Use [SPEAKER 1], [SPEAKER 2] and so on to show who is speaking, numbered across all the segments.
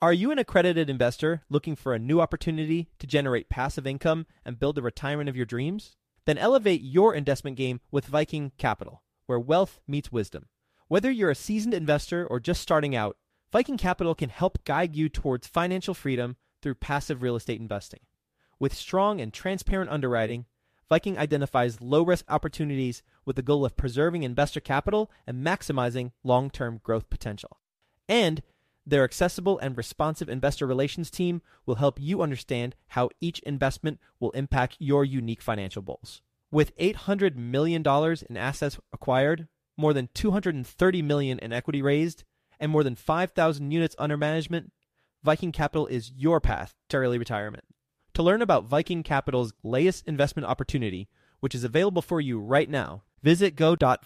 [SPEAKER 1] Are you an accredited investor looking for a new opportunity to generate passive income and build the retirement of your dreams? Then elevate your investment game with Viking Capital, where wealth meets wisdom. Whether you're a seasoned investor or just starting out, Viking Capital can help guide you towards financial freedom through passive real estate investing. With strong and transparent underwriting, Viking identifies low-risk opportunities with the goal of preserving investor capital and maximizing long-term growth potential. And their accessible and responsive investor relations team will help you understand how each investment will impact your unique financial goals. With $800 million in assets acquired, more than $230 million in equity raised, and more than 5,000 units under management, Viking Capital is your path to early retirement. To learn about Viking Capital's latest investment opportunity, which is available for you right now, visit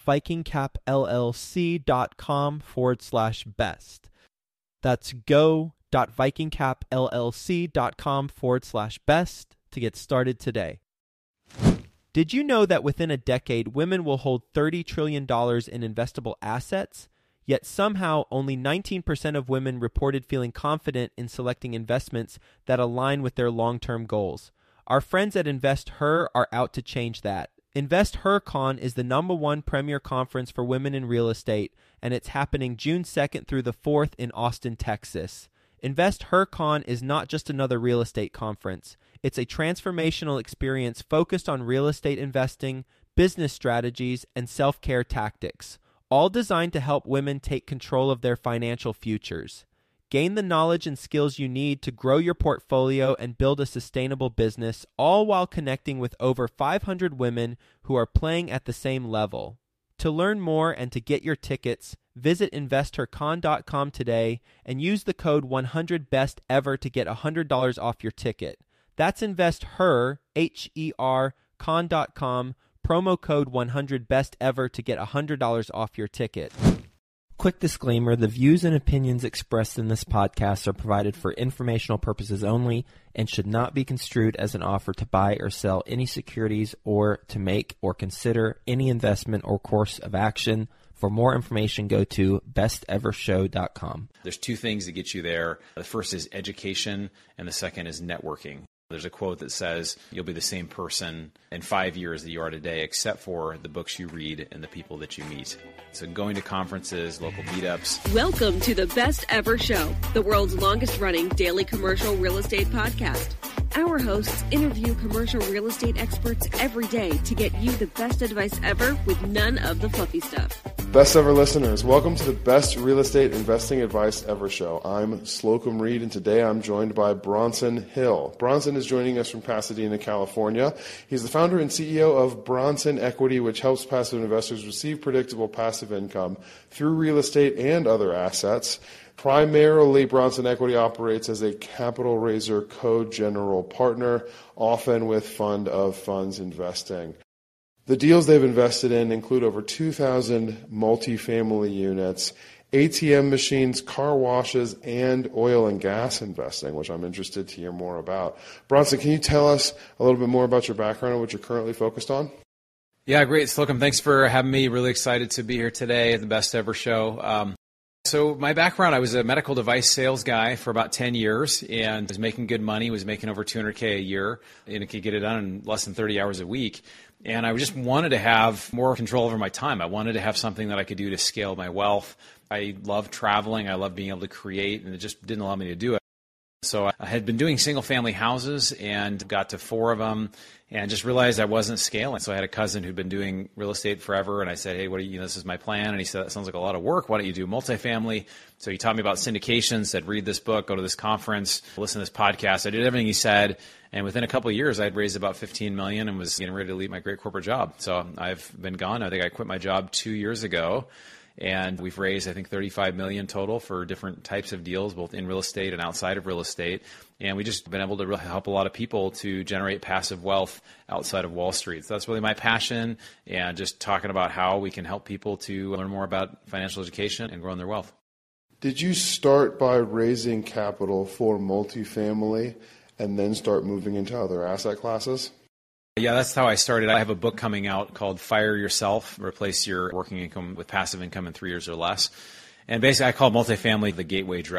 [SPEAKER 1] go.vikingcapllc.com/best. That's go.vikingcapllc.com/best to get started today. Did you know that within a decade, women will hold $30 trillion in investable assets? Yet somehow only 19% of women reported feeling confident in selecting investments that align with their long-term goals. Our friends at InvestHer are out to change that. InvestHerCon is the #1 premier conference for women in real estate, and it's happening June 2nd through the 4th in Austin, Texas. InvestHerCon is not just another real estate conference. It's a transformational experience focused on real estate investing, business strategies, and self-care tactics, all designed to help women take control of their financial futures. Gain the knowledge and skills you need to grow your portfolio and build a sustainable business, all while connecting with over 500 women who are playing at the same level. To learn more and to get your tickets, visit InvestHerCon.com today and use the code 100BESTEVER to get $100 off your ticket. That's InvestHer, H-E-R, con.com, promo code 100BESTEVER to get $100 off your ticket. Quick disclaimer, the views and opinions expressed in this podcast are provided for informational purposes only and should not be construed as an offer to buy or sell any securities or to make or consider any investment or course of action. For more information, go to bestevershow.com.
[SPEAKER 2] There's two things that get you there. The first is education, and the second is networking. There's a quote that says, you'll be the same person in 5 years that you are today, except for the books you read and the people that you meet. So going to conferences, local meetups.
[SPEAKER 3] Welcome to the Best Ever Show, the world's longest running daily commercial real estate podcast. Our hosts interview commercial real estate experts every day to get you the best advice ever with none of the fluffy stuff.
[SPEAKER 4] Best ever listeners, welcome to the Best Real Estate Investing Advice Ever Show. I'm Slocum Reed, and today I'm joined by Bronson Hill. Bronson is joining us from Pasadena, California. He's the founder and CEO of Bronson Equity, which helps passive investors receive predictable passive income through real estate and other assets. Primarily, Bronson Equity operates as a capital raiser co-general partner, often with fund of funds investing. The deals they've invested in include over 2,000 multifamily units, ATM machines, car washes, and oil and gas investing, which I'm interested to hear more about. Bronson, can you tell us a little bit more about your background and what you're currently focused on?
[SPEAKER 2] Yeah, great. Slocum, thanks for having me. Really excited to be here today at the Best Ever Show. So my background, I was a medical device sales guy for about 10 years and was making good money, was making over $200K a year, and could get it done in less than 30 hours a week. And I just wanted to have more control over my time. I wanted to have something that I could do to scale my wealth. I love traveling. I love being able to create, and it just didn't allow me to do it. So I had been doing single-family houses and got to 4 of them and just realized I wasn't scaling. So I had a cousin who'd been doing real estate forever, and I said, hey, this is my plan. And he said, that sounds like a lot of work. Why don't you do multifamily? So he taught me about syndication, said, read this book, go to this conference, listen to this podcast. I did everything he said. And within a couple of years, I'd raised about $15 million and was getting ready to leave my great corporate job. So I've been gone. I think I quit my job 2 years ago. And we've raised, I think, $35 million total for different types of deals, both in real estate and outside of real estate. And we've just been able to really help a lot of people to generate passive wealth outside of Wall Street. So that's really my passion, and just talking about how we can help people to learn more about financial education and growing their wealth.
[SPEAKER 4] Did you start by raising capital for multifamily and then start moving into other asset classes?
[SPEAKER 2] Yeah, that's how I started. I have a book coming out called Fire Yourself, Replace Your Working Income with Passive Income in 3 years or Less. And basically, I call multifamily the gateway drug.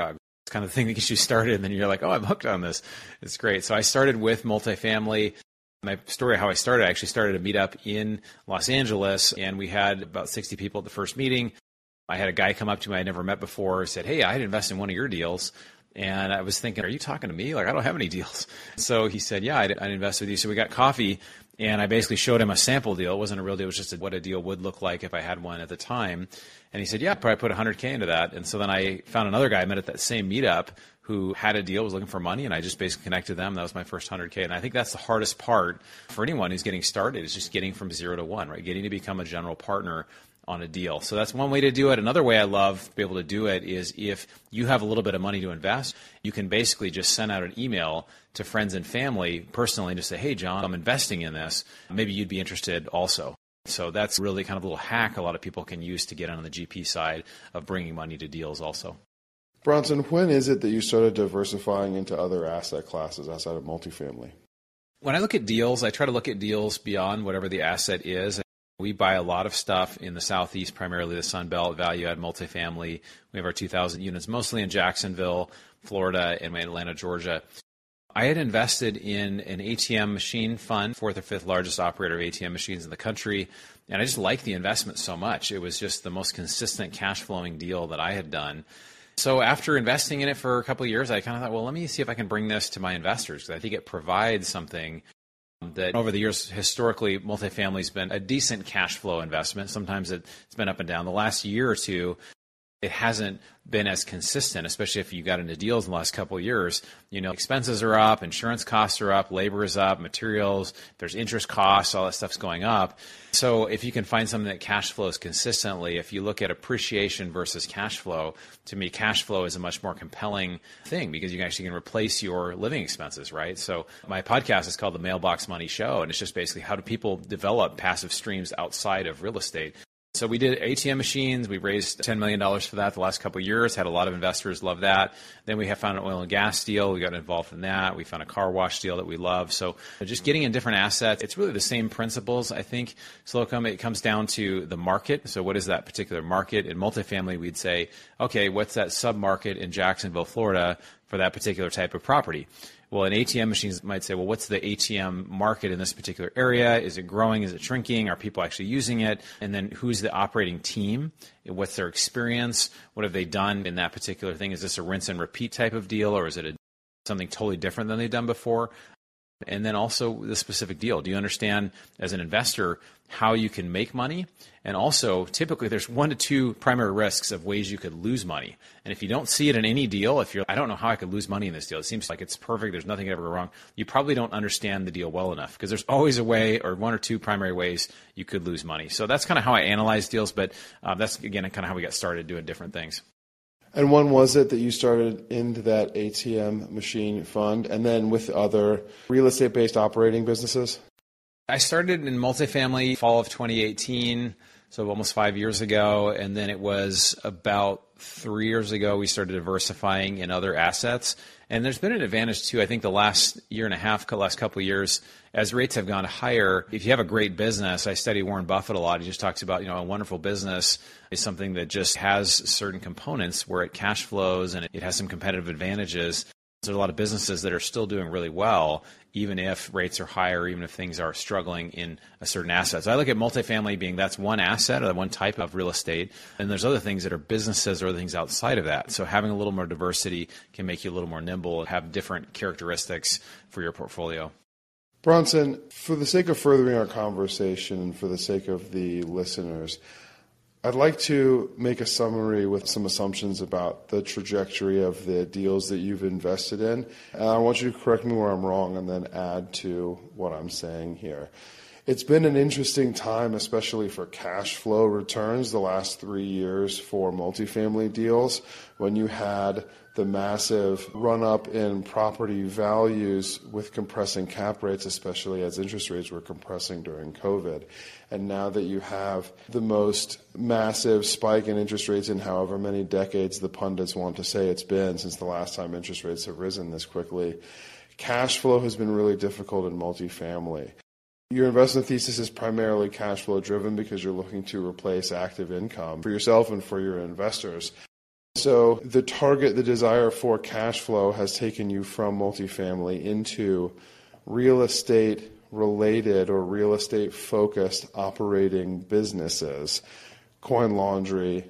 [SPEAKER 2] It's kind of the thing that gets you started, and then you're like, oh, I'm hooked on this. It's great. So I started with multifamily. My story, how I started, I actually started a meetup in Los Angeles, and we had about 60 people at the first meeting. I had a guy come up to me I'd never met before, said, hey, I had invested in one of your deals. And I was thinking, are you talking to me? Like, I don't have any deals. So he said, yeah, I'd invest with you. So we got coffee, and I basically showed him a sample deal. It wasn't a real deal. It was just what a deal would look like if I had one at the time. And he said, yeah, probably put $100K into that. And so then I found another guy I met at that same meetup who had a deal, was looking for money, and I just basically connected them. That was my first $100K. And I think that's the hardest part for anyone who's getting started, is just getting from 0 to 1, right? Getting to become a general partner on a deal. So that's one way to do it. Another way I love to be able to do it is if you have a little bit of money to invest, you can basically just send out an email to friends and family personally and just say, hey, John, I'm investing in this. Maybe you'd be interested also. So that's really kind of a little hack a lot of people can use to get on the GP side of bringing money to deals also.
[SPEAKER 4] Bronson, when is it that you started diversifying into other asset classes outside of multifamily?
[SPEAKER 2] When I look at deals, I try to look at deals beyond whatever the asset is. We buy a lot of stuff in the Southeast, primarily the Sun Belt, value-add multifamily. We have our 2,000 units, mostly in Jacksonville, Florida, and Atlanta, Georgia. I had invested in an ATM machine fund, fourth or fifth largest operator of ATM machines in the country, and I just liked the investment so much. It was just the most consistent cash-flowing deal that I had done. So after investing in it for a couple of years, I kind of thought, well, let me see if I can bring this to my investors, because I think it provides something that over the years, historically, multifamily has been a decent cash flow investment. Sometimes it's been up and down. The last year or two, it hasn't been as consistent, especially if you got into deals in the last couple of years. You know, expenses are up, insurance costs are up, labor is up, materials, there's interest costs, all that stuff's going up. So if you can find something that cash flows consistently, if you look at appreciation versus cash flow, to me, cash flow is a much more compelling thing because you actually can replace your living expenses, right? So my podcast is called The Mailbox Money Show, and it's just basically how do people develop passive streams outside of real estate. So we did ATM machines. We raised $10 million for that the last couple of years, had a lot of investors love that. Then we have found an oil and gas deal. We got involved in that. We found a car wash deal that we love. So just getting in different assets, it's really the same principles. I think, Slocum, it comes down to the market. So what is that particular market? In multifamily, we'd say, okay, what's that sub-market in Jacksonville, Florida for that particular type of property? Well, in ATM machines might say, well, what's the ATM market in this particular area? Is it growing? Is it shrinking? Are people actually using it? And then who's the operating team? What's their experience? What have they done in that particular thing? Is this a rinse and repeat type of deal, or is it something totally different than they've done before? And then also the specific deal. Do you understand as an investor how you can make money? And also, typically, there's 1 to 2 primary risks of ways you could lose money. And if you don't see it in any deal, if you're, I don't know how I could lose money in this deal. It seems like it's perfect. There's nothing ever wrong. You probably don't understand the deal well enough because there's always a way or 1 or 2 primary ways you could lose money. So that's kind of how I analyze deals. But that's, again, kind of how we got started doing different things.
[SPEAKER 4] And when was it that you started into that ATM machine fund and then with other real estate-based operating businesses?
[SPEAKER 2] I started in multifamily fall of 2018, so almost 5 years ago. And then it was about 3 years ago we started diversifying in other assets. And there's been an advantage, too. I think the last year and a half, last couple of years, as rates have gone higher, if you have a great business, I study Warren Buffett a lot. He just talks about, a wonderful business is something that just has certain components where it cash flows and it has some competitive advantages. There's a lot of businesses that are still doing really well, even if rates are higher, even if things are struggling in a certain asset. So I look at multifamily being that's one asset or one type of real estate. And there's other things that are businesses or other things outside of that. So having a little more diversity can make you a little more nimble and have different characteristics for your portfolio.
[SPEAKER 4] Bronson, for the sake of furthering our conversation and for the sake of the listeners, I'd like to make a summary with some assumptions about the trajectory of the deals that you've invested in. And I want you to correct me where I'm wrong and then add to what I'm saying here. It's been an interesting time, especially for cash flow returns, the last 3 years for multifamily deals, when you had the massive run-up in property values with compressing cap rates, especially as interest rates were compressing during COVID. And now that you have the most massive spike in interest rates in however many decades the pundits want to say it's been since the last time interest rates have risen this quickly, cash flow has been really difficult in multifamily. Your investment thesis is primarily cash flow driven because you're looking to replace active income for yourself and for your investors. So the desire for cash flow has taken you from multifamily into real estate related or real estate focused operating businesses, coin laundry,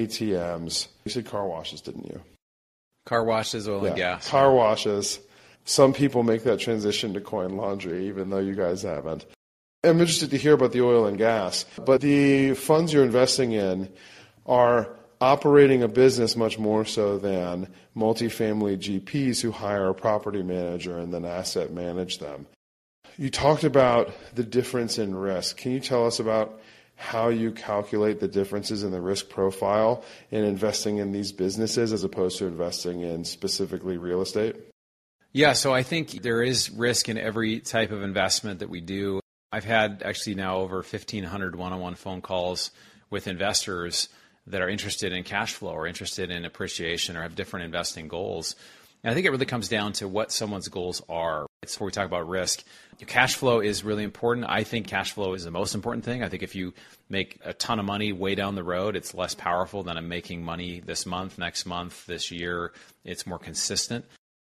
[SPEAKER 4] ATMs. You said car washes, didn't you?
[SPEAKER 2] Car washes, oil and gas.
[SPEAKER 4] Car washes. Some people make that transition to coin laundry, even though you guys haven't. I'm interested to hear about the oil and gas, but the funds you're investing in are operating a business much more so than multifamily GPs who hire a property manager and then asset manage them. You talked about the difference in risk. Can you tell us about how you calculate the differences in the risk profile in investing in these businesses as opposed to investing in specifically real estate?
[SPEAKER 2] Yeah, so I think there is risk in every type of investment that we do. I've had actually now over 1,500 one-on-one phone calls with investors that are interested in cash flow or interested in appreciation or have different investing goals. And I think it really comes down to what someone's goals are. It's where we talk about risk. Cash flow is really important. I think cash flow is the most important thing. I think if you make a ton of money way down the road, it's less powerful than I'm making money this month, next month, this year. It's more consistent.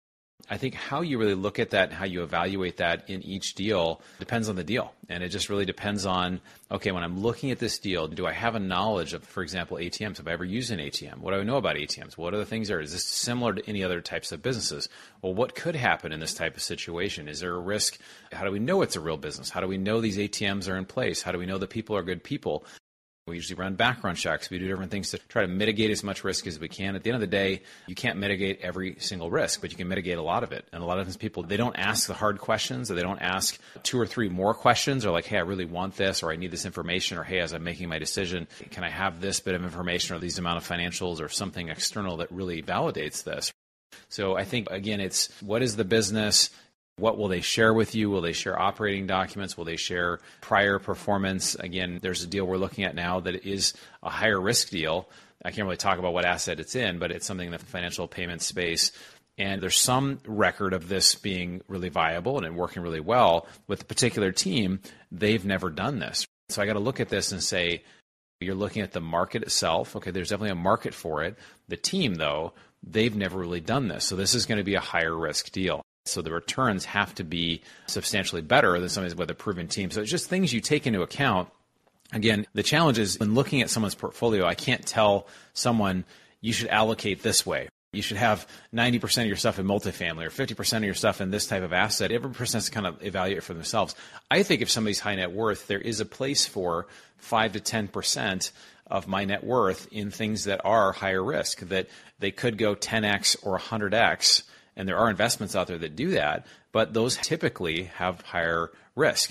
[SPEAKER 2] I think how you really look at that and how you evaluate that in each deal depends on the deal. And it just really depends on, okay, when I'm looking at this deal, do I have a knowledge of, for example, ATMs? Have I ever used an ATM? What do I know about ATMs? What are the things there? Is this similar to any other types of businesses? Well, what could happen in this type of situation? Is there a risk? How do we know it's a real business? How do we know these ATMs are in place? How do we know that people are good people? We usually run background checks. We do different things to try to mitigate as much risk as we can. At the end of the day, you can't mitigate every single risk, but you can mitigate a lot of it. And a lot of times people, they don't ask the hard questions, or they don't ask 2 or 3 more questions, or like, hey, I really want this, or I need this information, or hey, as I'm making my decision, can I have this bit of information or these amount of financials or something external that really validates this? So I think, again, it's what is the business? What will they share with you? Will they share operating documents? Will they share prior performance? Again, there's a deal we're looking at now that is a higher risk deal. I can't really talk about what asset it's in, but it's something in the financial payment space. And there's some record of this being really viable and working really well. With a particular team, they've never done this. So I got to look at this and say, you're looking at the market itself. Okay, there's definitely a market for it. The team, though, they've never really done this. So this is going to be a higher risk deal. So the returns have to be substantially better than somebody with a proven team. So it's just things you take into account. Again, the challenge is when looking at someone's portfolio, I can't tell someone you should allocate this way. You should have 90% of your stuff in multifamily or 50% of your stuff in this type of asset. Every person has to kind of evaluate for themselves. I think if somebody's high net worth, there is a place for 5 to 10% of my net worth in things that are higher risk, that they could go 10x or 100x. And there are investments out there that do that, but those typically have higher risk.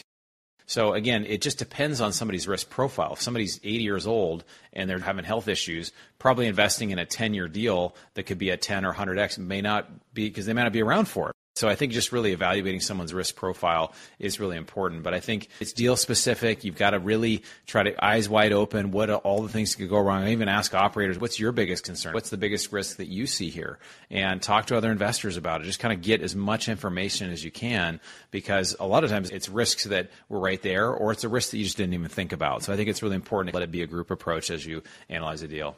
[SPEAKER 2] So again, it just depends on somebody's risk profile. If somebody's 80 years old and they're having health issues, probably investing in a 10-year deal that could be at 10 or 100x may not be, because they may not be around for it. So I think just really evaluating someone's risk profile is really important. But I think it's deal specific. You've got to really try to eyes wide open. What are all the things that could go wrong? I even ask operators, what's your biggest concern? What's the biggest risk that you see here? And talk to other investors about it. Just kind of get as much information as you can, because a lot of times it's risks that were right there, or it's a risk that you just didn't even think about. So I think it's really important to let it be a group approach as you analyze a deal.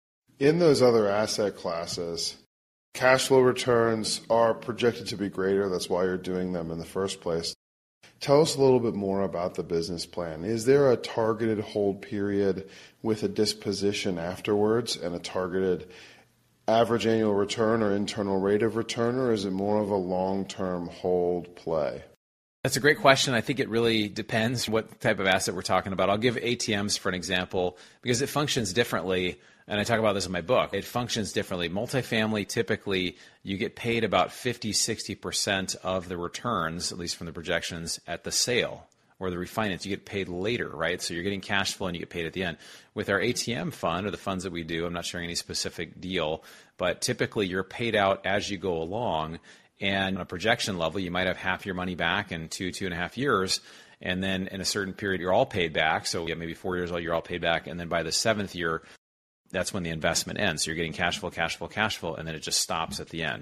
[SPEAKER 4] In those other asset classes, cash flow returns are projected to be greater. That's why you're doing them in the first place. Tell us a little bit more about the business plan. Is there a targeted hold period with a disposition afterwards and a targeted average annual return or internal rate of return, or is it more of a long-term hold play?
[SPEAKER 2] That's a great question. I think it really depends what type of asset we're talking about. I'll give ATMs for an example because it functions differently. And I talk about this in my book. It functions differently. Multifamily, typically, you get paid about 50, 60% of the returns, at least from the projections, at the sale or the refinance. You get paid later, right? So you're getting cash flow and you get paid at the end. With our ATM fund, or the funds that we do, I'm not sharing any specific deal, but typically you're paid out as you go along. And on a projection level, you might have half your money back in 2.5 years. And then in a certain period, you're all paid back. So maybe 4 years old, you're all paid back. And then by the 7th year, that's when the investment ends. So you're getting cash flow, and then it just stops at the end.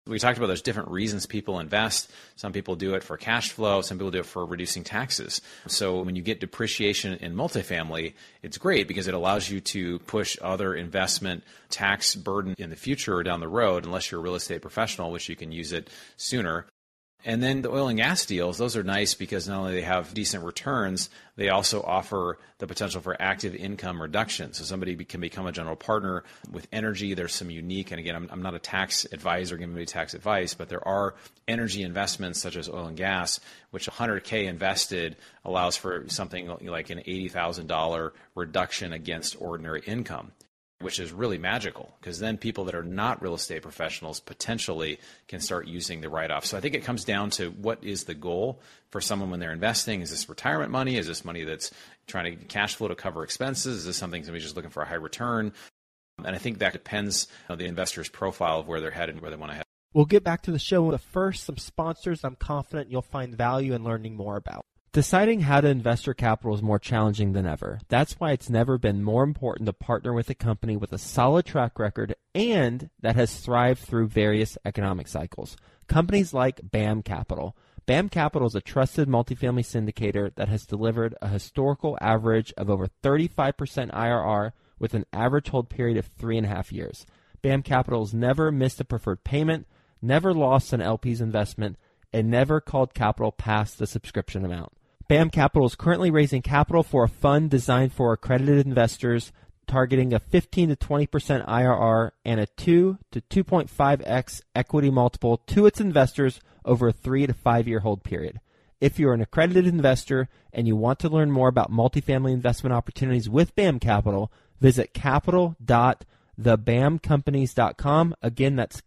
[SPEAKER 2] We talked about there's different reasons people invest. Some people do it for cash flow. Some people do it for reducing taxes. So when you get depreciation in multifamily, it's great because it allows you to push other investment tax burden in the future or down the road, unless you're a real estate professional, which you can use it sooner. And then the oil and gas deals, those are nice because not only they have decent returns, they also offer the potential for active income reduction. So somebody can become a general partner with energy. There's some unique, and again, I'm not a tax advisor giving me tax advice, but there are energy investments such as oil and gas, which $100K invested allows for something like an $80,000 reduction against ordinary income, which is really magical because then people that are not real estate professionals potentially can start using the write-off. So I think it comes down to what is the goal for someone when they're investing. Is this retirement money? Is this money that's trying to get cash flow to cover expenses? Is this something somebody's just looking for a high return? And I think that depends on the investor's profile of where they're headed and where they want to head.
[SPEAKER 1] We'll get back to the show, but first, some sponsors I'm confident you'll find value in learning more about. Deciding how to invest your capital is more challenging than ever. That's why it's never been more important to partner with a company with a solid track record and that has thrived through various economic cycles. Companies like BAM Capital. BAM Capital is a trusted multifamily syndicator that has delivered a historical average of over 35% IRR with an average hold period of 3.5 years. BAM Capital has never missed a preferred payment, never lost an LP's investment, and never called capital past the subscription amount. BAM Capital is currently raising capital for a fund designed for accredited investors, targeting a 15 to 20% IRR and a 2 to 2.5x equity multiple to its investors over a 3 to 5 year hold period. If you're an accredited investor and you want to learn more about multifamily investment opportunities with BAM Capital, visit capital.thebamcompanies.com. Again, that's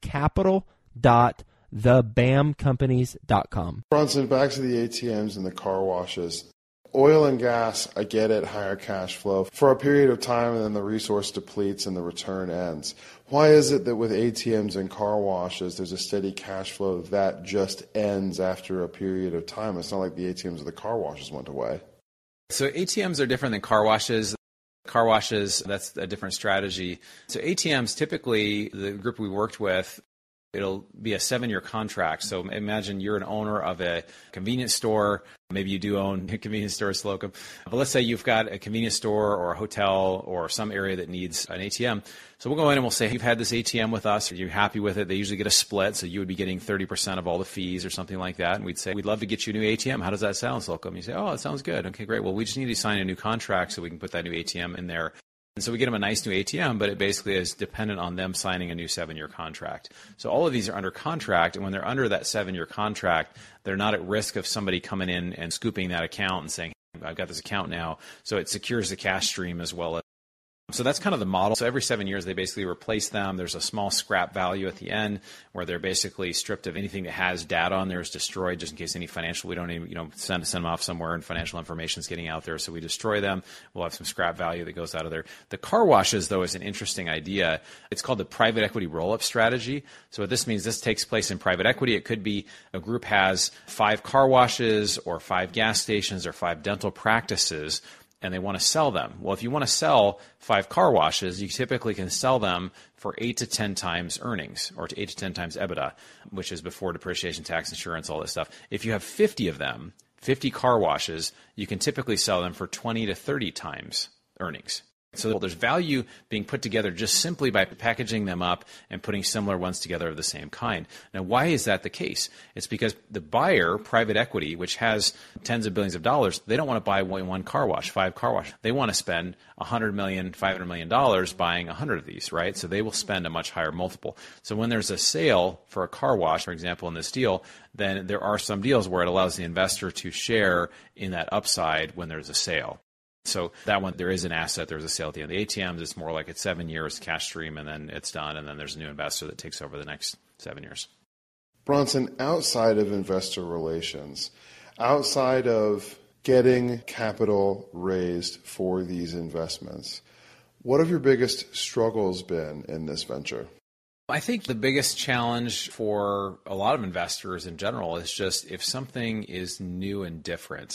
[SPEAKER 1] capital.thebamcompanies.com.
[SPEAKER 4] Bronson, back to the ATMs and the car washes. Oil and gas, I get it, higher cash flow for a period of time, and then the resource depletes and the return ends. Why is it that with ATMs and car washes, there's a steady cash flow that just ends after a period of time? It's not like the ATMs or the car washes went away.
[SPEAKER 2] So ATMs are different than car washes. Car washes, that's a different strategy. So ATMs, typically, the group we worked with, it'll be a 7-year contract. So imagine you're an owner of a convenience store. Maybe you do own a convenience store, Slocum. But let's say you've got a convenience store or a hotel or some area that needs an ATM. So we'll go in and we'll say, you've had this ATM with us. Are you happy with it? They usually get a split. So you would be getting 30% of all the fees or something like that. And we'd say, we'd love to get you a new ATM. How does that sound, Slocum? You say, oh, it sounds good. Okay, great. Well, we just need to sign a new contract so we can put that new ATM in there. And so we get them a nice new ATM, but it basically is dependent on them signing a new 7-year contract. So all of these are under contract, and when they're under that 7-year contract, they're not at risk of somebody coming in and scooping that account and saying, I've got this account now. So it secures the cash stream as well. So that's kind of the model. So every 7 years, they basically replace them. There's a small scrap value at the end where they're basically stripped of anything that has data on there is destroyed, just in case any financial, we don't even, send them off somewhere and financial information is getting out there. So we destroy them. We'll have some scrap value that goes out of there. The car washes, though, is an interesting idea. It's called the private equity roll-up strategy. So what this means, this takes place in private equity. It could be a group has 5 car washes or 5 gas stations or 5 dental practices, and they want to sell them. Well, if you want to sell 5 car washes, you typically can sell them for 8 to 10 times earnings, or 8 to 10 times EBITDA, which is before depreciation, tax, insurance, all this stuff. If you have 50 of them, 50 car washes, you can typically sell them for 20 to 30 times earnings. So there's value being put together just simply by packaging them up and putting similar ones together of the same kind. Now, why is that the case? It's because the buyer, private equity, which has tens of billions of dollars, they don't want to buy one car wash, 5 car wash. They want to spend $100 million, $500 million buying 100 of these, right? So they will spend a much higher multiple. So when there's a sale for a car wash, for example, in this deal, then there are some deals where it allows the investor to share in that upside when there's a sale. So that one, there is an asset, there's a sale at the end. The ATMs, it's more like it's 7 years cash stream, and then it's done, and then there's a new investor that takes over the next 7 years.
[SPEAKER 4] Bronson, outside of investor relations, outside of getting capital raised for these investments, what have your biggest struggles been in this venture?
[SPEAKER 2] I think the biggest challenge for a lot of investors in general is just if something is new and different,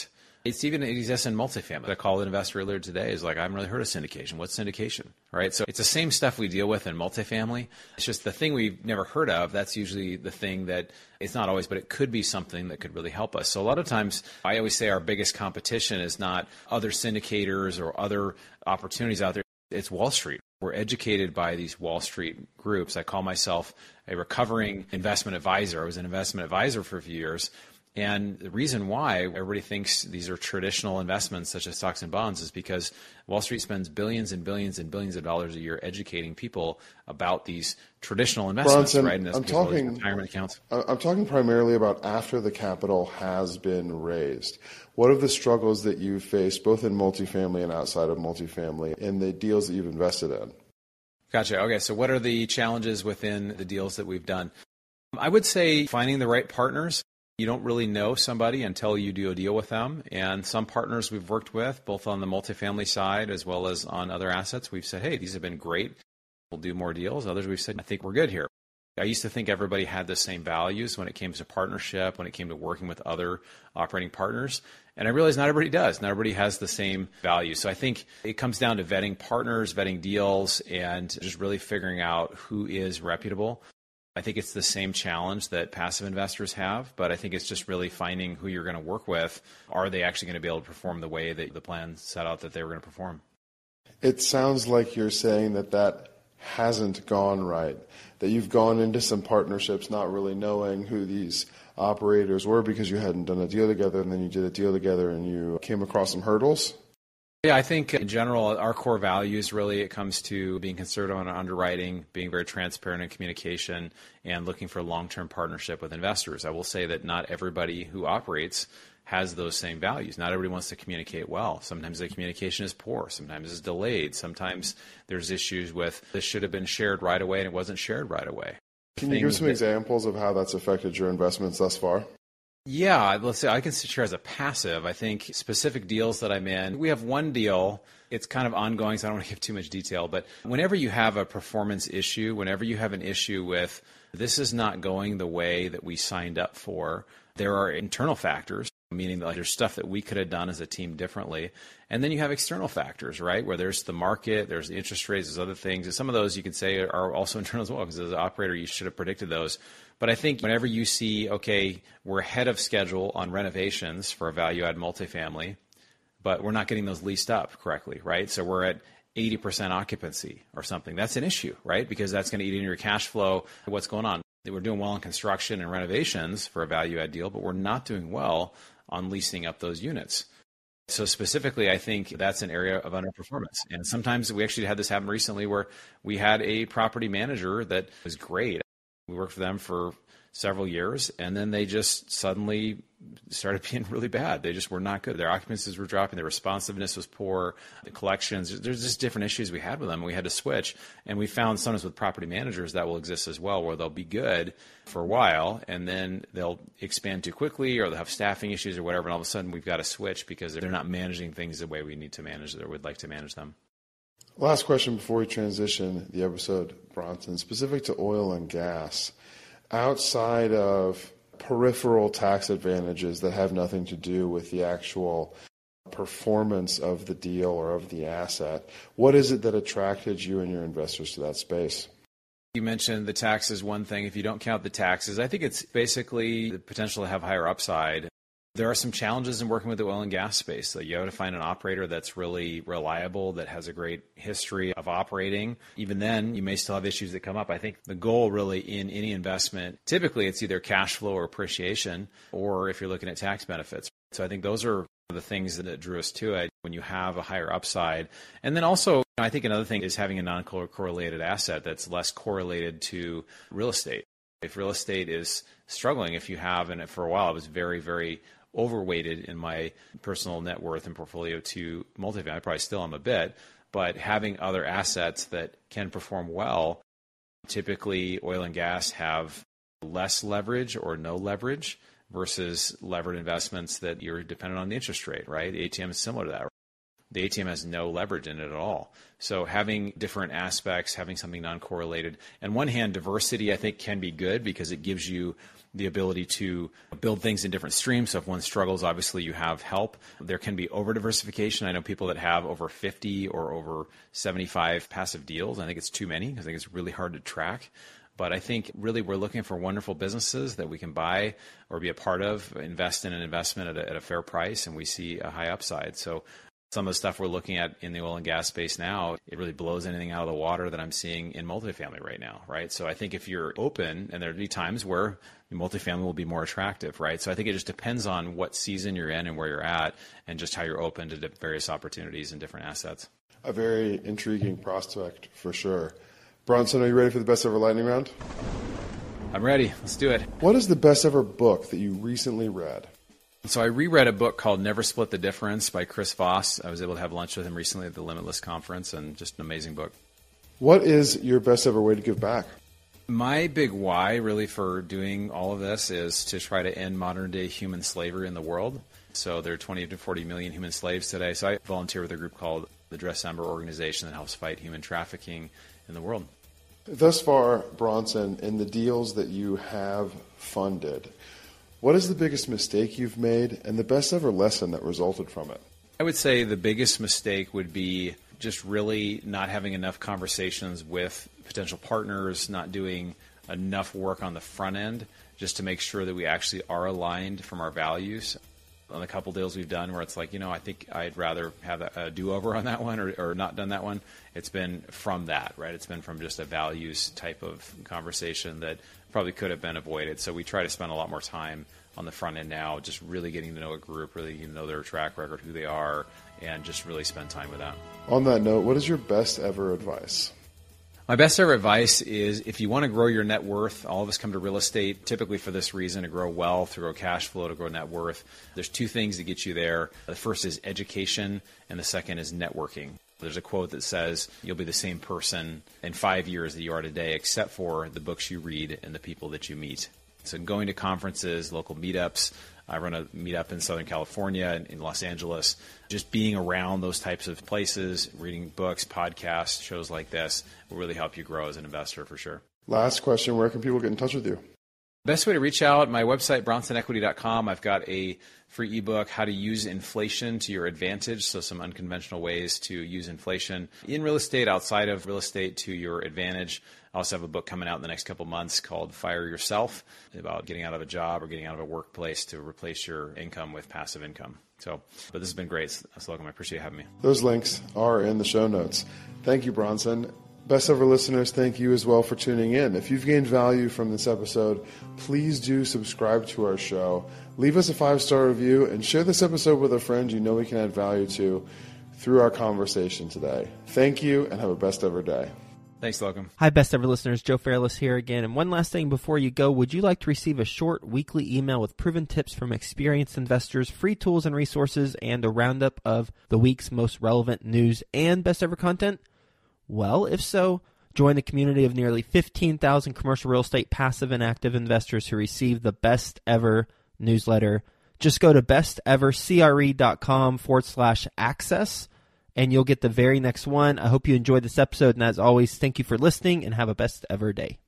[SPEAKER 2] It's even it exists in multifamily. I called an investor earlier today. Is like, I haven't really heard of syndication. What's syndication, right? So it's the same stuff we deal with in multifamily. It's just the thing we've never heard of. That's usually the thing that it's not always, but it could be something that could really help us. So a lot of times, I always say our biggest competition is not other syndicators or other opportunities out there. It's Wall Street. We're educated by these Wall Street groups. I call myself a recovering investment advisor. I was an investment advisor for a few years. And the reason why everybody thinks these are traditional investments such as stocks and bonds is because Wall Street spends billions and billions and billions of dollars a year educating people about these traditional investments,
[SPEAKER 4] Bronson,
[SPEAKER 2] right? And that's retirement accounts.
[SPEAKER 4] I'm talking primarily about after the capital has been raised. What are the struggles that you face both in multifamily and outside of multifamily in the deals that you've invested in?
[SPEAKER 2] Gotcha. Okay, so what are the challenges within the deals that we've done? I would say finding the right partners. You don't really know somebody until you do a deal with them. And some partners we've worked with, both on the multifamily side as well as on other assets, we've said, hey, these have been great. We'll do more deals. Others we've said, I think we're good here. I used to think everybody had the same values when it came to partnership, when it came to working with other operating partners. And I realized not everybody does. Not everybody has the same values. So I think it comes down to vetting partners, vetting deals, and just really figuring out who is reputable. I think it's the same challenge that passive investors have, but I think it's just really finding who you're going to work with. Are they actually going to be able to perform the way that the plan set out that they were going to perform?
[SPEAKER 4] It sounds like you're saying that hasn't gone right, that you've gone into some partnerships not really knowing who these operators were because you hadn't done a deal together, and then you did a deal together and you came across some hurdles.
[SPEAKER 2] Yeah, I think in general, our core values really, it comes to being conservative on underwriting, being very transparent in communication, and looking for long-term partnership with investors. I will say that not everybody who operates has those same values. Not everybody wants to communicate well. Sometimes the communication is poor. Sometimes it's delayed. Sometimes there's issues with this should have been shared right away and it wasn't shared right away.
[SPEAKER 4] Can you give some examples of how that's affected your investments thus far?
[SPEAKER 2] Yeah, let's say I can sit here as a passive. I think specific deals that I'm in, we have one deal. It's kind of ongoing, so I don't want to give too much detail. But whenever you have a performance issue, whenever you have an issue with this is not going the way that we signed up for, there are internal factors, meaning that there's stuff that we could have done as a team differently. And then you have external factors, right, where there's the market, there's the interest rates, there's other things. And some of those you could say are also internal as well, because as an operator, you should have predicted those. But I think whenever you see, okay, we're ahead of schedule on renovations for a value-add multifamily, but we're not getting those leased up correctly, right? So we're at 80% occupancy or something. That's an issue, right? Because that's going to eat into your cash flow. What's going on? We're doing well in construction and renovations for a value-add deal, but we're not doing well on leasing up those units. So specifically, I think that's an area of underperformance. And sometimes we actually had this happen recently where we had a property manager that was great. We worked for them for several years, and then they just suddenly started being really bad. They just were not good. Their occupancies were dropping. Their responsiveness was poor. The collections, there's just different issues we had with them. We had to switch. And we found sometimes with property managers that will exist as well, where they'll be good for a while, and then they'll expand too quickly, or they'll have staffing issues or whatever, and all of a sudden we've got to switch because they're not managing things the way we need to manage or would like to manage them.
[SPEAKER 4] Last question before we transition the episode, Bronson, specific to oil and gas. Outside of peripheral tax advantages that have nothing to do with the actual performance of the deal or of the asset, what is it that attracted you and your investors to that space?
[SPEAKER 2] You mentioned the taxes, one thing. If you don't count the taxes, I think it's basically the potential to have higher upside. There are some challenges in working with the oil and gas space. So you have to find an operator that's really reliable, that has a great history of operating. Even then, you may still have issues that come up. I think the goal really in any investment, typically it's either cash flow or appreciation, or if you're looking at tax benefits. So I think those are the things that drew us to it when you have a higher upside. And then also, I think another thing is having a non-correlated asset that's less correlated to real estate. If real estate is struggling, if you have, and for a while it was very, very overweighted in my personal net worth and portfolio to multifamily. I probably still am a bit, but having other assets that can perform well, typically oil and gas have less leverage or no leverage versus levered investments that you're dependent on the interest rate, right? ATM is similar to that. the ATM has no leverage in it at all. So having different aspects, having something non-correlated. On one hand, diversity, I think, can be good because it gives you the ability to build things in different streams. So if one struggles, obviously you have help. There can be over-diversification. I know people that have over 50 or over 75 passive deals. I think it's too many. I think it's really hard to track. But I think really we're looking for wonderful businesses that we can buy or be a part of, invest in an investment at a fair price, and we see a high upside. So some of the stuff we're looking at in the oil and gas space now, it really blows anything out of the water that I'm seeing in multifamily right now, right? So I think if you're open, and there'll be times where multifamily will be more attractive, right? So I think it just depends on what season you're in and where you're at and just how you're open to various opportunities and different assets.
[SPEAKER 4] A very intriguing prospect for sure. Bronson, are you ready for the best ever lightning round?
[SPEAKER 2] I'm ready. Let's do it.
[SPEAKER 4] What is the best ever book that you recently read?
[SPEAKER 2] So I reread a book called Never Split the Difference by Chris Voss. I was able to have lunch with him recently at the Limitless Conference, and just an amazing book.
[SPEAKER 4] What is your best ever way to give back?
[SPEAKER 2] My big why really for doing all of this is to try to end modern day human slavery in the world. So there are 20 to 40 million human slaves today. So I volunteer with a group called the Dress Ember organization that helps fight human trafficking in the world.
[SPEAKER 4] Thus far, Bronson, in the deals that you have funded, what is the biggest mistake you've made and the best ever lesson that resulted from it?
[SPEAKER 2] I would say the biggest mistake would be just really not having enough conversations with potential partners, not doing enough work on the front end just to make sure that we actually are aligned from our values. On a couple deals we've done where it's like, I think I'd rather have a do-over on that one or not done that one. It's been from that, right? It's been from just a values type of conversation that probably could have been avoided. So we try to spend a lot more time on the front end now, just really getting to know a group, really getting to know their track record, who they are, and just really spend time with that.
[SPEAKER 4] On that note, what is your best ever advice?
[SPEAKER 2] My best ever advice is if you want to grow your net worth, all of us come to real estate typically for this reason, to grow wealth, to grow cash flow, to grow net worth. There's two things that get you there. The first is education, and the second is networking. There's a quote that says, you'll be the same person in 5 years that you are today, except for the books you read and the people that you meet. So going to conferences, local meetups, I run a meetup in Southern California, in Los Angeles. Just being around those types of places, reading books, podcasts, shows like this will really help you grow as an investor for sure.
[SPEAKER 4] Last question, where can people get in touch with you?
[SPEAKER 2] Best way to reach out, my website, bronsonequity.com. I've got a free ebook, How to Use Inflation to Your Advantage, so some unconventional ways to use inflation in real estate, outside of real estate, to your advantage. I also have a book coming out in the next couple months called Fire Yourself, about getting out of a job or getting out of a workplace to replace your income with passive income. But this has been great, Slocum. I appreciate you having me.
[SPEAKER 4] Those links are in the show notes. Thank you, Bronson. Best ever listeners, thank you as well for tuning in. If you've gained value from this episode, please do subscribe to our show. Leave us a 5-star review and share this episode with a friend you know we can add value to through our conversation today. Thank you and have a best ever day.
[SPEAKER 2] Thanks, Slocum.
[SPEAKER 1] Hi, best ever listeners. Joe Fairless here again. And one last thing before you go, would you like to receive a short weekly email with proven tips from experienced investors, free tools and resources, and a roundup of the week's most relevant news and best ever content? Well, if so, join the community of nearly 15,000 commercial real estate passive and active investors who receive the best ever newsletter. Just go to bestevercre.com/access. And you'll get the very next one. I hope you enjoyed this episode. And as always, thank you for listening and have a best ever day.